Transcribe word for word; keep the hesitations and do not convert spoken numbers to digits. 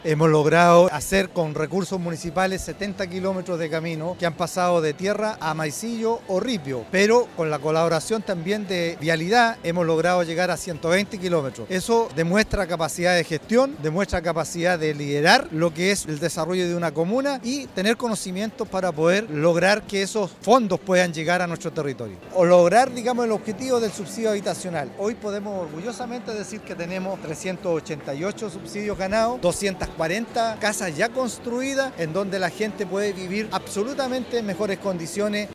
Hemos logrado hacer con recursos municipales setenta kilómetros de camino que han pasado de tierra a Maicillo o Ripio, pero con la colaboración también de Vialidad hemos logrado llegar a ciento veinte kilómetros. Eso demuestra capacidad de gestión, demuestra capacidad de liderar lo que es el desarrollo de una comuna y tener conocimientos para poder lograr que esos fondos puedan llegar a nuestro territorio. O lograr, digamos, el objetivo del subsidio habitacional. Hoy podemos orgullosamente decir que tenemos trescientos ochenta y ocho subsidios ganados, doscientas cuarenta casas ya construidas en donde la gente puede vivir absolutamente en mejores condiciones.